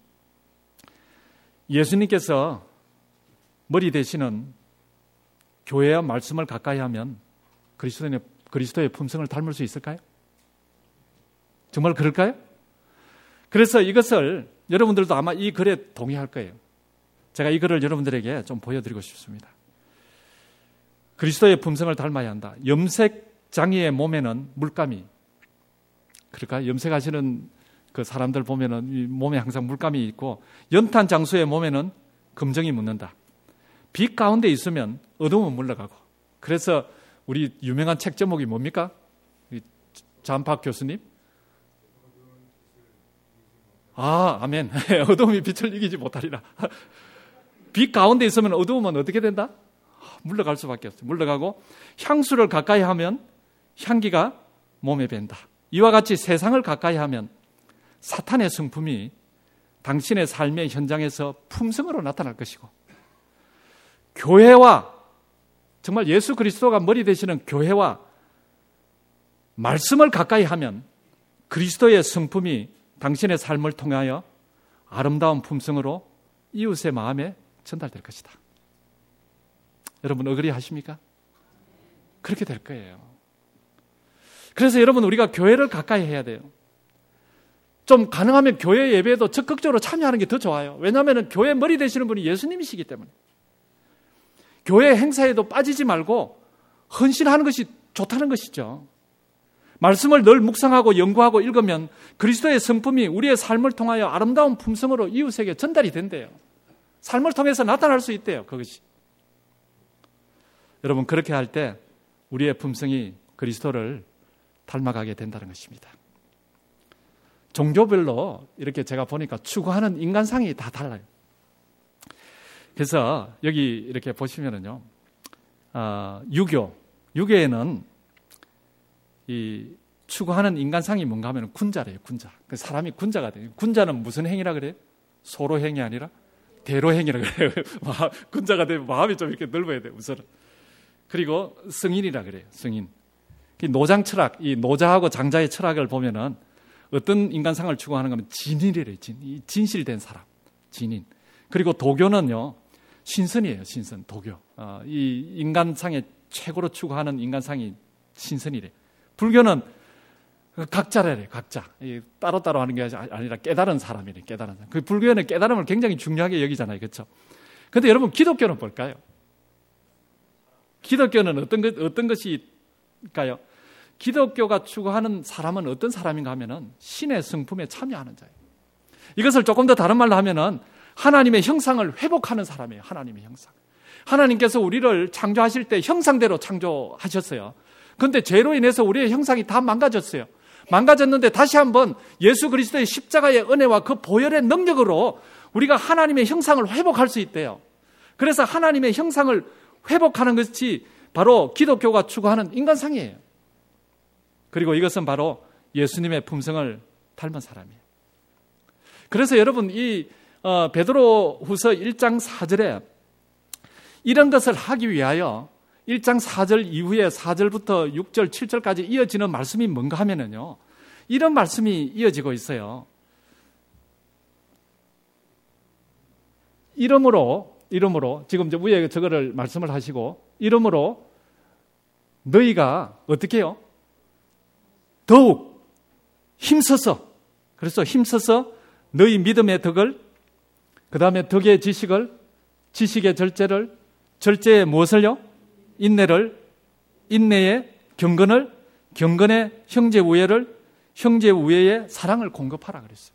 예수님께서 머리 되시는 교회와 말씀을 가까이 하면 그리스도의 품성을 닮을 수 있을까요? 정말 그럴까요? 그래서 이것을 여러분들도 아마 이 글에 동의할 거예요. 제가 이 글을 여러분들에게 좀 보여드리고 싶습니다. 그리스도의 품성을 닮아야 한다. 염색장애의 몸에는 물감이, 그럴까요? 염색하시는 그 사람들 보면은 몸에 항상 물감이 있고, 연탄 장수의 몸에는 금정이 묻는다. 빛 가운데 있으면 어두움은 물러가고. 그래서 우리 유명한 책 제목이 뭡니까? 잔박 교수님? 아멘. 어두움이 빛을 이기지 못하리라. 빛 가운데 있으면 어두움은 어떻게 된다? 물러갈 수밖에 없어요. 물러가고, 향수를 가까이 하면 향기가 몸에 밴다. 이와 같이 세상을 가까이 하면 사탄의 성품이 당신의 삶의 현장에서 품성으로 나타날 것이고, 교회와, 정말 예수 그리스도가 머리 되시는 교회와 말씀을 가까이 하면 그리스도의 성품이 당신의 삶을 통하여 아름다운 품성으로 이웃의 마음에 전달될 것이다. 여러분 어그리하십니까? 그렇게 될 거예요. 그래서 여러분, 우리가 교회를 가까이 해야 돼요. 좀 가능하면 교회 예배에도 적극적으로 참여하는 게 더 좋아요. 왜냐하면 교회 머리 되시는 분이 예수님이시기 때문에. 교회 행사에도 빠지지 말고 헌신하는 것이 좋다는 것이죠. 말씀을 늘 묵상하고 연구하고 읽으면 그리스도의 성품이 우리의 삶을 통하여 아름다운 품성으로 이웃에게 전달이 된대요. 삶을 통해서 나타날 수 있대요, 그것이. 여러분, 그렇게 할 때 우리의 품성이 그리스도를 닮아가게 된다는 것입니다. 종교별로 이렇게 제가 보니까 추구하는 인간상이 다 달라요. 그래서 여기 이렇게 보시면은요, 유교에는 이 추구하는 인간상이 뭔가 하면 군자래요, 군자. 사람이 군자가 돼요. 군자는 무슨 행위라 그래요? 소로행이 아니라 대로행이라 그래요. 군자가 되면 마음이 좀 이렇게 넓어야 돼요, 우선은. 그리고 성인이라 그래요, 성인. 노장 철학, 이 노자하고 장자의 철학을 보면은 어떤 인간상을 추구하는 거면 진인이래요, 진실된 사람, 진인. 그리고 도교는요, 신선이에요, 신선, 도교. 이 인간상의 최고로 추구하는 인간상이 신선이래. 불교는 각자래요, 각자. 따로따로 하는 게 아니라 깨달은 사람이래, 깨달은 사람. 그 불교는 깨달음을 굉장히 중요하게 여기잖아요, 그렇죠? 근데 여러분, 기독교는 뭘까요? 기독교는 어떤 것일까요? 기독교가 추구하는 사람은 어떤 사람인가 하면은 신의 성품에 참여하는 자예요. 이것을 조금 더 다른 말로 하면은 하나님의 형상을 회복하는 사람이에요. 하나님의 형상. 하나님께서 우리를 창조하실 때 형상대로 창조하셨어요. 그런데 죄로 인해서 우리의 형상이 다 망가졌어요. 망가졌는데 다시 한번 예수 그리스도의 십자가의 은혜와 그 보혈의 능력으로 우리가 하나님의 형상을 회복할 수 있대요. 그래서 하나님의 형상을 회복하는 것이 바로 기독교가 추구하는 인간상이에요. 그리고 이것은 바로 예수님의 품성을 닮은 사람이에요. 그래서 여러분, 이 베드로후서 1장 4절에 이런 것을 하기 위하여 1장 4절 이후에 4절부터 6절, 7절까지 이어지는 말씀이 뭔가 하면은요, 이런 말씀이 이어지고 있어요. 이러므로 지금 이제 위에 저거를 말씀을 하시고, 이러므로 너희가 어떻게 해요? 더욱 힘써서, 그래서 힘써서 너희 믿음의 덕을, 그 다음에 덕의 지식을, 지식의 절제를, 절제의 무엇을요? 인내를, 인내의 경건을, 경건의 형제 우애를, 형제 우애의 사랑을 공급하라 그랬어요.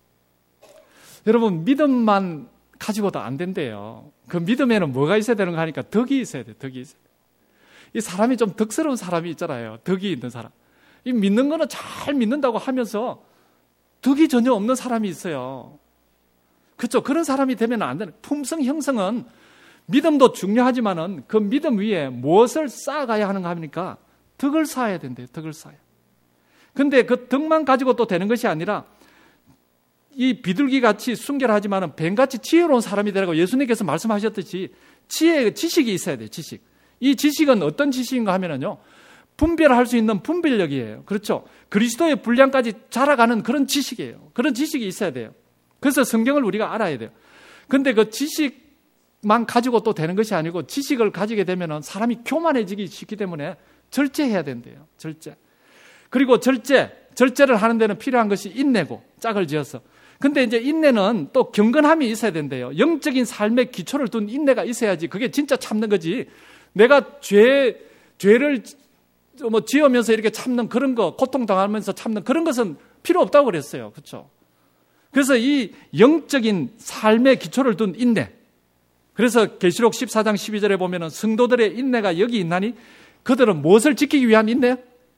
여러분, 믿음만 가지고도 안 된대요. 그 믿음에는 뭐가 있어야 되는가 하니까 덕이 있어야 돼요. 덕이 있어야 돼요. 이 사람이 좀 덕스러운 사람이 있잖아요. 덕이 있는 사람. 이 믿는 거는 잘 믿는다고 하면서 덕이 전혀 없는 사람이 있어요. 그렇죠? 그런 사람이 되면 안 되는. 품성 형성은 믿음도 중요하지만은 그 믿음 위에 무엇을 쌓아가야 하는가 하니까 덕을 쌓아야 된대요. 덕을 쌓아야. 근데 그 덕만 가지고 또 되는 것이 아니라 이 비둘기같이 순결하지만 뱀같이 지혜로운 사람이 되라고 예수님께서 말씀하셨듯이 지식이 있어야 돼요. 지식. 이 지식은 어떤 지식인가 하면은요, 분별할 수 있는 분별력이에요. 그렇죠? 그리스도의 분량까지 자라가는 그런 지식이에요. 그런 지식이 있어야 돼요. 그래서 성경을 우리가 알아야 돼요. 근데 그 지식만 가지고 또 되는 것이 아니고 지식을 가지게 되면은 사람이 교만해지기 쉽기 때문에 절제해야 된대요. 절제. 그리고 절제를 하는 데는 필요한 것이 인내고, 짝을 지어서. 근데 이제 인내는 또 경건함이 있어야 된대요. 영적인 삶의 기초를 둔 인내가 있어야지 그게 진짜 참는 거지. 내가 죄를 지으면서 이렇게 참는 그런 거, 고통당하면서 참는 그런 것은 필요 없다고 그랬어요. 그렇죠? 그래서 이 영적인 삶의 기초를 둔 인내. 그래서 계시록 14장 12절에 보면은 성도들의 인내가 여기 있나니 그들은 무엇을 지키기 위한 인내요?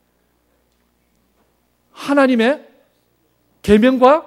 하나님의 계명과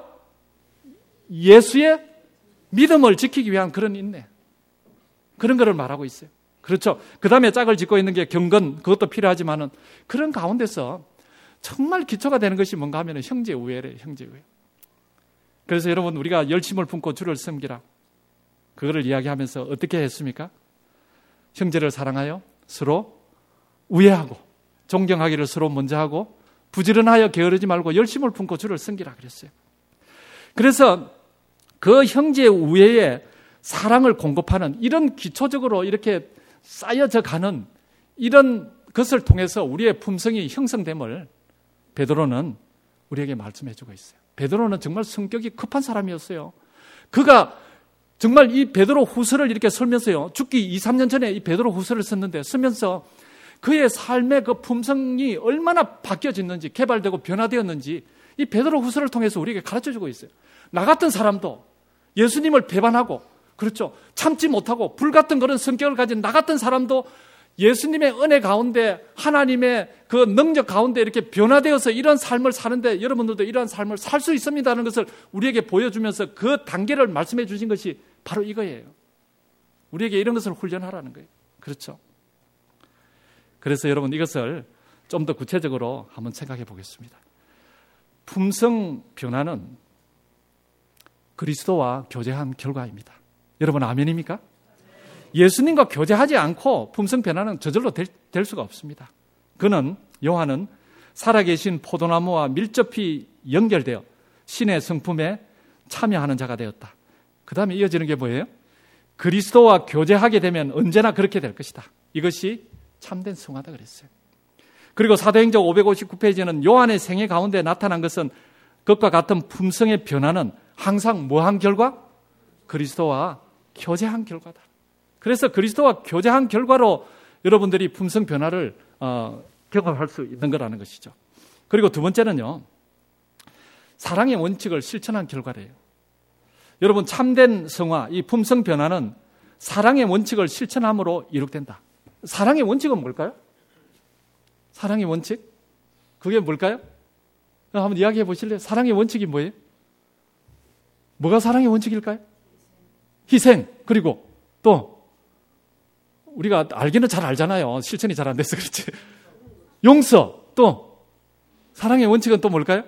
예수의 믿음을 지키기 위한 그런 인내. 그런 거를 말하고 있어요. 그렇죠. 그 다음에 짝을 짓고 있는 게 경건, 그것도 필요하지만은 그런 가운데서 정말 기초가 되는 것이 뭔가 하면은 형제 우애래요. 형제 우애. 그래서 여러분, 우리가 열심을 품고 주를 섬기라. 그거를 이야기하면서 어떻게 했습니까? 형제를 사랑하여 서로 우애하고 존경하기를 서로 먼저 하고 부지런하여 게으르지 말고 열심을 품고 주를 섬기라 그랬어요. 그래서 그 형제의 우애에 사랑을 공급하는 이런 기초적으로 이렇게 쌓여져 가는 이런 것을 통해서 우리의 품성이 형성됨을 베드로는 우리에게 말씀해 주고 있어요. 베드로는 정말 성격이 급한 사람이었어요. 그가 정말 이 베드로 후서를 이렇게 쓰면서요, 죽기 2, 3년 전에 이 베드로 후서를 쓰는데 쓰면서 그의 삶의 그 품성이 얼마나 바뀌어졌는지, 개발되고 변화되었는지 이 베드로 후서를 통해서 우리에게 가르쳐 주고 있어요. 나 같은 사람도 예수님을 배반하고, 그렇죠, 참지 못하고 불같은 그런 성격을 가진 나 같은 사람도 예수님의 은혜 가운데 하나님의 그 능력 가운데 이렇게 변화되어서 이런 삶을 사는데 여러분들도 이런 삶을 살 수 있습니다는 것을 우리에게 보여주면서 그 단계를 말씀해 주신 것이 바로 이거예요. 우리에게 이런 것을 훈련하라는 거예요. 그렇죠? 그래서 여러분, 이것을 좀 더 구체적으로 한번 생각해 보겠습니다. 품성 변화는 그리스도와 교제한 결과입니다. 여러분, 아멘입니까? 예수님과 교제하지 않고 품성 변화는 저절로 될 수가 없습니다. 요한은 살아계신 포도나무와 밀접히 연결되어 신의 성품에 참여하는 자가 되었다. 그 다음에 이어지는 게 뭐예요? 그리스도와 교제하게 되면 언제나 그렇게 될 것이다. 이것이 참된 성화다 그랬어요. 그리고 사도행전 559페이지는 요한의 생애 가운데 나타난 것은 그것과 같은 품성의 변화는 항상 뭐한 결과? 그리스도와 교제한 결과다. 그래서 그리스도와 교제한 결과로 여러분들이 품성 변화를 경험할 수 있는 거라는 것이죠. 그리고 두 번째는요, 사랑의 원칙을 실천한 결과래요. 여러분, 참된 성화, 이 품성 변화는 사랑의 원칙을 실천함으로 이룩된다. 사랑의 원칙은 뭘까요? 사랑의 원칙? 그게 뭘까요? 한번 이야기해 보실래요? 사랑의 원칙이 뭐예요? 뭐가 사랑의 원칙일까요? 희생, 그리고 또 우리가 알기는 잘 알잖아요. 실천이 잘 안 돼서 그렇지. 용서, 또 사랑의 원칙은 또 뭘까요?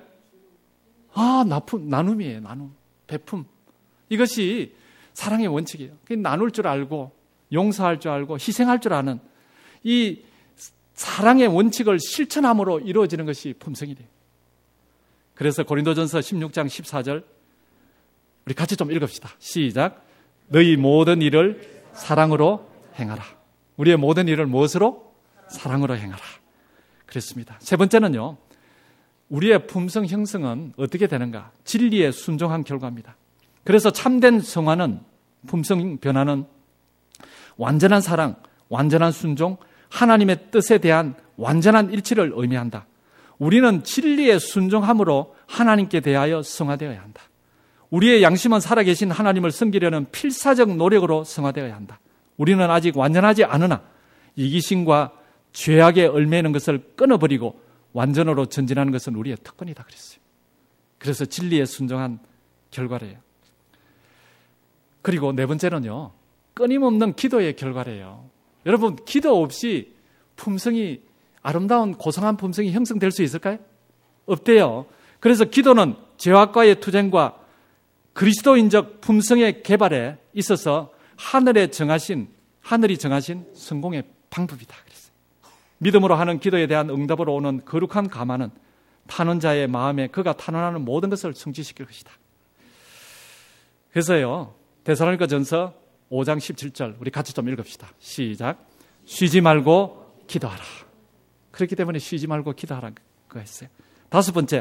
나눔이에요. 나눔, 베품. 이것이 사랑의 원칙이에요. 나눌 줄 알고 용서할 줄 알고 희생할 줄 아는 이 사랑의 원칙을 실천함으로 이루어지는 것이 품성이 돼요. 그래서 고린도전서 16장 14절 우리 같이 좀 읽읍시다. 시작. 너희 모든 일을 사랑으로 행하라. 우리의 모든 일을 무엇으로? 사랑으로 행하라. 그랬습니다. 세 번째는요, 우리의 품성 형성은 어떻게 되는가? 진리에 순종한 결과입니다. 그래서 참된 성화는, 품성 변화는 완전한 사랑, 완전한 순종, 하나님의 뜻에 대한 완전한 일치를 의미한다. 우리는 진리에 순종함으로 하나님께 대하여 성화되어야 한다. 우리의 양심은 살아계신 하나님을 섬기려는 필사적 노력으로 성화되어야 한다. 우리는 아직 완전하지 않으나 이기심과 죄악에 얽매이는 것을 끊어버리고 완전으로 전진하는 것은 우리의 특권이다 그랬어요. 그래서 진리에 순종한 결과래요. 그리고 네 번째는요, 끊임없는 기도의 결과래요. 여러분, 기도 없이 품성이, 아름다운 고상한 품성이 형성될 수 있을까요? 없대요. 그래서 기도는 죄악과의 투쟁과 그리스도인적 품성의 개발에 있어서 하늘이 정하신 성공의 방법이다. 그랬어요. 믿음으로 하는 기도에 대한 응답으로 오는 거룩한 감화는 탄원자의 마음에 그가 탄원하는 모든 것을 성취시킬 것이다. 그래서요, 데살로니가전서 5장 17절 우리 같이 좀 읽읍시다. 시작. 쉬지 말고 기도하라. 그렇기 때문에 쉬지 말고 기도하라는 거 했어요. 다섯 번째,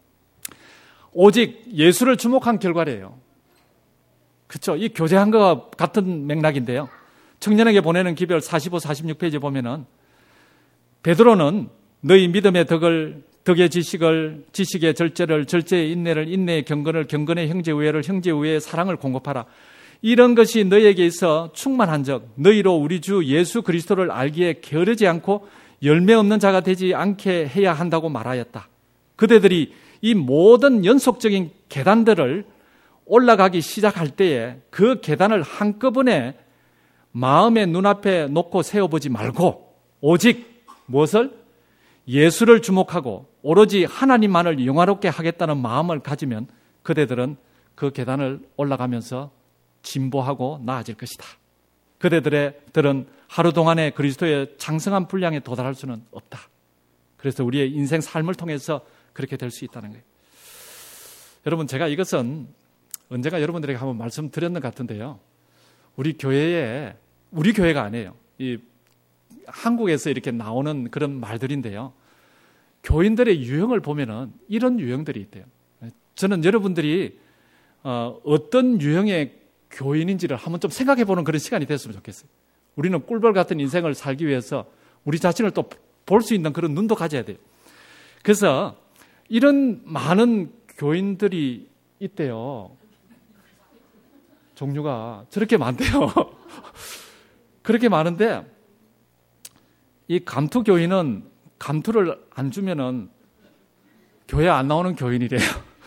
오직 예수를 주목한 결과래요. 그렇죠? 이 교제한 것과 같은 맥락인데요. 청년에게 보내는 기별 45, 46페이지에 보면은 베드로는 너희 믿음의 덕의 지식의 절제를, 절제의 인내를, 인내의 경건을, 경건의 형제 우애를, 형제 우애의 사랑을 공급하라. 이런 것이 너희에게 있어 충만한 적 너희로 우리 주 예수 그리스도를 알기에 게으르지 않고 열매 없는 자가 되지 않게 해야 한다고 말하였다. 그대들이 이 모든 연속적인 계단들을 올라가기 시작할 때에 그 계단을 한꺼번에 마음의 눈앞에 놓고 세워보지 말고 오직 무엇을? 예수를 주목하고 오로지 하나님만을 영화롭게 하겠다는 마음을 가지면 그대들은 그 계단을 올라가면서 진보하고 나아질 것이다. 그대들은 하루 동안에 그리스도의 장성한 분량에 도달할 수는 없다. 그래서 우리의 인생 삶을 통해서 그렇게 될 수 있다는 거예요. 여러분, 제가 이것은 언젠가 여러분들에게 한번 말씀드렸는 것 같은데요. 우리 교회가 아니에요. 이 한국에서 이렇게 나오는 그런 말들인데요. 교인들의 유형을 보면은 이런 유형들이 있대요. 저는 여러분들이 어떤 유형의 교인인지를 한번 좀 생각해 보는 그런 시간이 됐으면 좋겠어요. 우리는 꿀벌 같은 인생을 살기 위해서 우리 자신을 또 볼 수 있는 그런 눈도 가져야 돼요. 그래서 이런 많은 교인들이 있대요. 종류가 저렇게 많대요. 그렇게 많은데 이 감투 교인은 감투를 안 주면은 교회 안 나오는 교인이래요.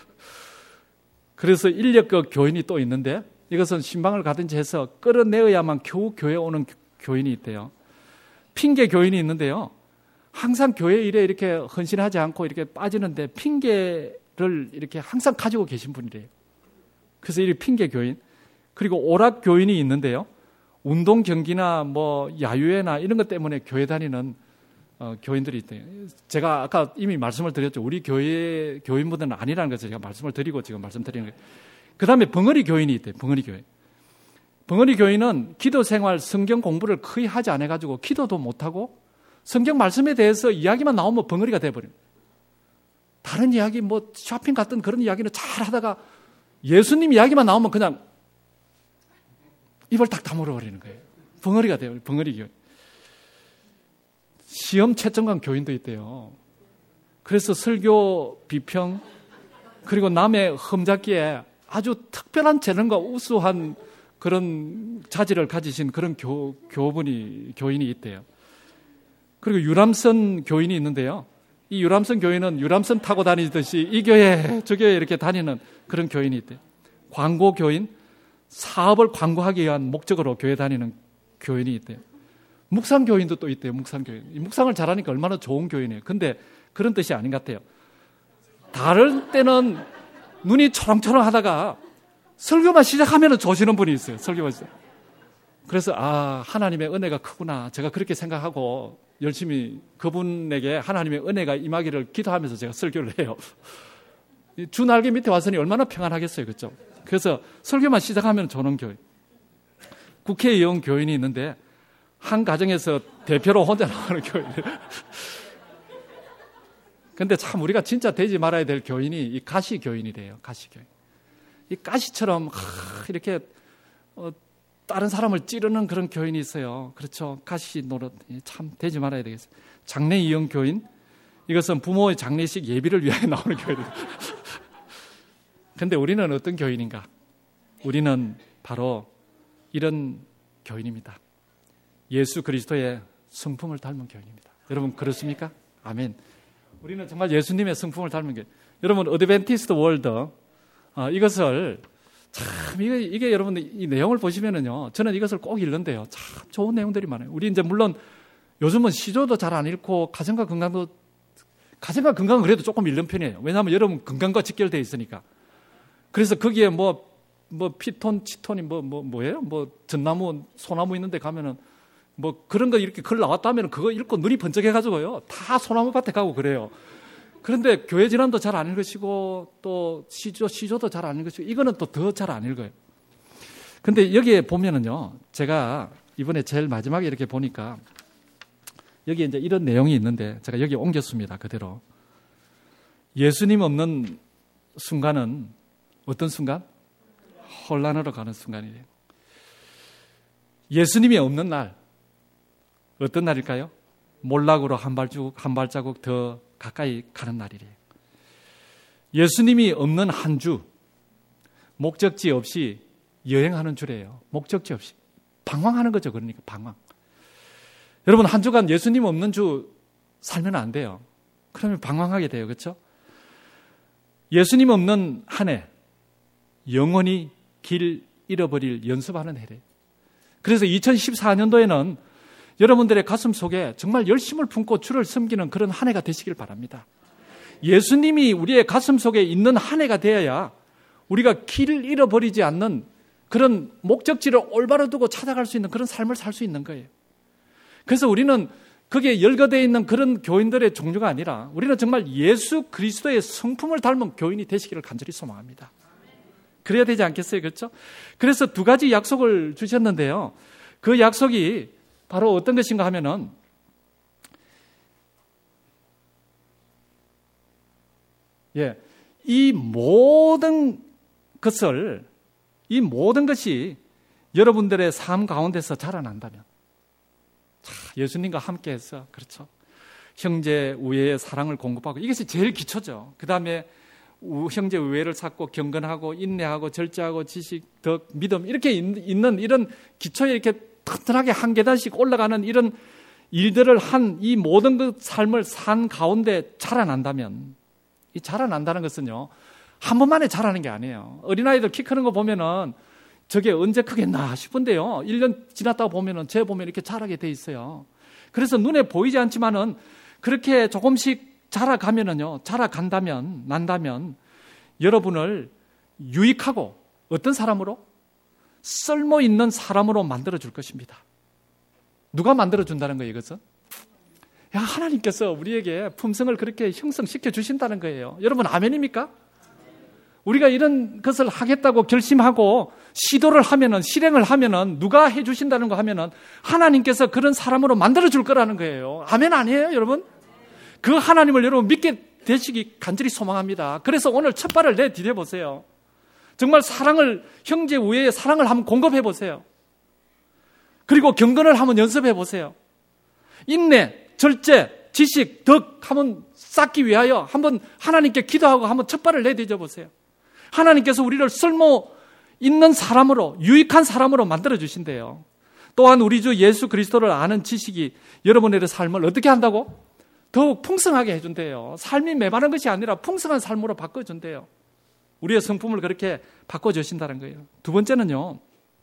그래서 인력거 교인이 또 있는데 이것은 신방을 가든지 해서 끌어내어야만 겨우 교회에 오는 교인이 있대요. 핑계 교인이 있는데요. 항상 교회 일에 이렇게 헌신하지 않고 이렇게 빠지는데 핑계를 이렇게 항상 가지고 계신 분이래요. 그래서 이 핑계 교인. 그리고 오락 교인이 있는데요. 운동 경기나 뭐 야유회나 이런 것 때문에 교회 다니는 교인들이 있대요. 제가 아까 이미 말씀을 드렸죠. 우리 교회 교인분들은 아니라는 것을 제가 말씀을 드리고 지금 말씀드리는 거예요. 그 다음에 벙어리 교인이 있대요. 벙어리 교인. 벙어리 교인은 기도 생활, 성경 공부를 거의 하지 않아가지고 기도도 못하고 성경 말씀에 대해서 이야기만 나오면 벙어리가 돼버려요. 다른 이야기, 뭐 쇼핑 같은 그런 이야기는 잘 하다가 예수님 이야기만 나오면 그냥 입을 딱 다물어 버리는 거예요. 벙어리가 돼요. 벙어리 교인. 시험 채점관 교인도 있대요. 그래서 설교 비평 그리고 남의 흠잡기에 아주 특별한 재능과 우수한 그런 자질을 가지신 그런 교인이 있대요. 그리고 유람선 교인이 있는데요. 이 유람선 교인은 유람선 타고 다니듯이 이 교회 저 교회 이렇게 다니는 그런 교인이 있대요. 광고 교인, 사업을 광고하기 위한 목적으로 교회 다니는 교인이 있대요. 묵상 교인도 또 있대요. 묵상 교인. 이 묵상을 잘하니까 얼마나 좋은 교인이에요. 근데 그런 뜻이 아닌 것 같아요. 다른 때는 눈이 초롱초롱 하다가 설교만 시작하면 조시는 분이 있어요. 설교만 시작. 그래서 하나님의 은혜가 크구나. 제가 그렇게 생각하고 열심히 그분에게 하나님의 은혜가 임하기를 기도하면서 제가 설교를 해요. 주 날개 밑에 와서는 얼마나 평안하겠어요. 그렇죠? 그래서 설교만 시작하면 조는 교인. 국회의원 교인이 있는데 한 가정에서 대표로 혼자 나오는 교인. 근데 참 우리가 진짜 되지 말아야 될 교인이 이 가시 교인이래요. 가시 교인. 이 가시처럼 이렇게 다른 사람을 찌르는 그런 교인이 있어요. 그렇죠. 가시 노릇 참 되지 말아야 되겠어요. 장례 이용 교인. 이것은 부모의 장례식 예비를 위하여 나오는 교인입니다. 근데 우리는 어떤 교인인가? 우리는 바로 이런 교인입니다. 예수 그리스도의 성품을 닮은 교인입니다. 여러분 그렇습니까? 아멘. 우리는 정말 예수님의 성품을 닮은 교인. 여러분 어드벤티스트 월드 이것을 참 이게 여러분들 이 내용을 보시면은요. 저는 이것을 꼭 읽는데요. 참 좋은 내용들이 많아요. 우리 이제 물론 요즘은 시조도 잘 안 읽고 가정과 건강은 그래도 조금 읽는 편이에요. 왜냐하면 여러분 건강과 직결되어 있으니까. 그래서 거기에 뭐 뭐 피톤, 치톤이 뭐예요? 뭐 전나무, 소나무 있는데 가면은 뭐 그런 거 이렇게 글 나왔다면 그거 읽고 눈이 번쩍해가지고요. 다 소나무 밭에 가고 그래요. 그런데 교회 진안도 잘 안 읽으시고 또 시조도 잘 안 읽으시고 이거는 또 더 잘 안 읽어요. 근데 여기에 보면은요. 제가 이번에 제일 마지막에 이렇게 보니까 여기 이제 이런 내용이 있는데 제가 여기 옮겼습니다. 그대로. 예수님 없는 순간은 어떤 순간? 혼란으로 가는 순간이에요. 예수님이 없는 날 어떤 날일까요? 몰락으로 한 발자국 더 가까이 가는 날이래요. 예수님이 없는 한 주, 목적지 없이 여행하는 주래요. 목적지 없이. 방황하는 거죠. 그러니까 방황. 여러분 한 주간 예수님 없는 주 살면 안 돼요. 그러면 방황하게 돼요. 그렇죠? 예수님 없는 한 해, 영원히 길 잃어버릴 연습하는 해래요. 그래서 2014년도에는 여러분들의 가슴 속에 정말 열심을 품고 주를 섬기는 그런 한 해가 되시길 바랍니다. 예수님이 우리의 가슴 속에 있는 한 해가 되어야 우리가 길을 잃어버리지 않는 그런 목적지를 올바로 두고 찾아갈 수 있는 그런 삶을 살 수 있는 거예요. 그래서 우리는 거기에 열거되어 있는 그런 교인들의 종류가 아니라 우리는 정말 예수 그리스도의 성품을 닮은 교인이 되시기를 간절히 소망합니다. 그래야 되지 않겠어요? 그렇죠? 그래서 두 가지 약속을 주셨는데요. 그 약속이 바로 어떤 것인가 하면은 이 모든 것이 여러분들의 삶 가운데서 자라난다면 예수님과 함께해서 그렇죠. 형제 우애의 사랑을 공급하고 이것이 제일 기초죠. 그 다음에 형제 우애를 찾고 경건하고 인내하고 절제하고 지식, 덕, 믿음 이렇게 있는 이런 기초에 이렇게 튼튼하게 한 계단씩 올라가는 이런 일들을 한 이 모든 그 삶을 산 가운데 자라난다면 이 자라난다는 것은요 한 번만에 자라는 게 아니에요. 어린아이들 키 크는 거 보면은 저게 언제 크겠나 싶은데요 1년 지났다고 보면은 제 보면 이렇게 자라게 돼 있어요. 그래서 눈에 보이지 않지만은 그렇게 조금씩 난다면 여러분을 유익하고 어떤 사람으로? 쓸모 있는 사람으로 만들어줄 것입니다. 누가 만들어준다는 거예요, 이것은? 하나님께서 우리에게 품성을 그렇게 형성시켜 주신다는 거예요. 여러분, 아멘입니까? 우리가 이런 것을 하겠다고 결심하고 시도를 하면은, 실행을 하면은, 누가 해주신다는 거 하면은, 하나님께서 그런 사람으로 만들어줄 거라는 거예요. 아멘 아니에요, 여러분? 그 하나님을 여러분 믿게 되시기 간절히 소망합니다. 그래서 오늘 첫 발을 내디뎌 보세요. 정말 사랑을, 형제 우애의 사랑을 한번 공급해 보세요. 그리고 경건을 한번 연습해 보세요. 인내, 절제, 지식, 덕 한번 쌓기 위하여 한번 하나님께 기도하고 한번 첫 발을 내디뎌 보세요. 하나님께서 우리를 쓸모 있는 사람으로, 유익한 사람으로 만들어 주신대요. 또한 우리 주 예수 그리스도를 아는 지식이 여러분의 삶을 어떻게 한다고? 더욱 풍성하게 해준대요. 삶이 메마른 것이 아니라 풍성한 삶으로 바꿔준대요. 우리의 성품을 그렇게 바꿔주신다는 거예요. 두 번째는요.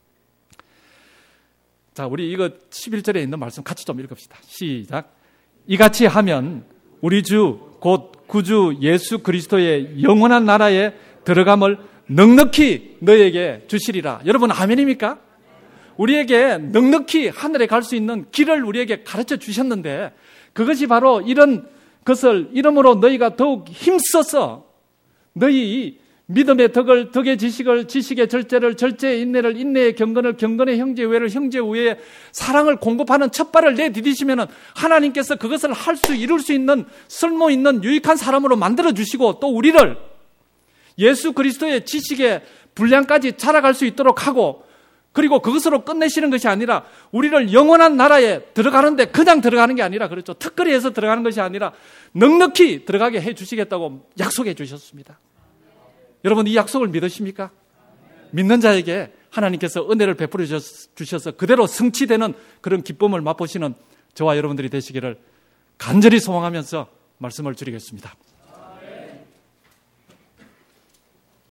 자, 우리 이거 11절에 있는 말씀 같이 좀 읽읍시다. 시작. 이같이 하면 우리 주 곧 구주 예수 그리스도의 영원한 나라에 들어감을 넉넉히 너에게 주시리라. 여러분 아멘입니까? 우리에게 넉넉히 하늘에 갈 수 있는 길을 우리에게 가르쳐 주셨는데 그것이 바로 이런 것을 이름으로 너희가 더욱 힘써서 너희 믿음의 덕을, 덕의 지식을, 지식의 절제를, 절제의 인내를, 인내의 경건을, 경건의 형제 우애를, 형제 우애의 사랑을 공급하는 첫 발을 내디디시면 하나님께서 그것을 할 수, 이룰 수 있는 쓸모 있는 유익한 사람으로 만들어주시고 또 우리를 예수 그리스도의 지식의 분량까지 자라갈 수 있도록 하고 그리고 그것으로 끝내시는 것이 아니라 우리를 영원한 나라에 들어가는데 그냥 들어가는 게 아니라 그렇죠. 특별히 해서 들어가는 것이 아니라 넉넉히 들어가게 해 주시겠다고 약속해 주셨습니다. 여러분 이 약속을 믿으십니까? 믿는 자에게 하나님께서 은혜를 베풀어 주셔서 그대로 성취되는 그런 기쁨을 맛보시는 저와 여러분들이 되시기를 간절히 소망하면서 말씀을 드리겠습니다.